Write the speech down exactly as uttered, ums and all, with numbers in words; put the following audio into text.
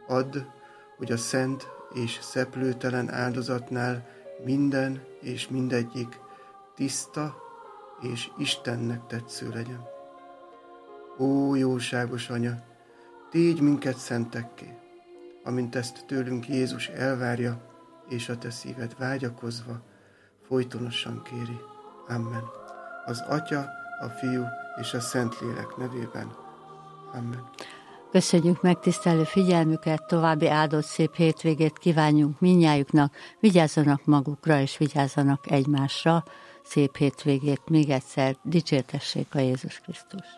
Add, hogy a szent és szeplőtelen áldozatnál minden és mindegyik tiszta és Istennek tetsző legyen. Ó, jóságos Anya, tégy minket szentekké, amint ezt tőlünk Jézus elvárja, és a te szíved vágyakozva folytonosan kéri. Amen. Az Atya, a Fiú és a Szentlélek nevében. Amen. Köszönjük megtisztelő figyelmüket, további áldott szép hétvégét kívánjunk mindnyájuknak, vigyázzanak magukra és vigyázzanak egymásra. Szép hétvégét még egyszer, dicsértessék a Jézus Krisztus.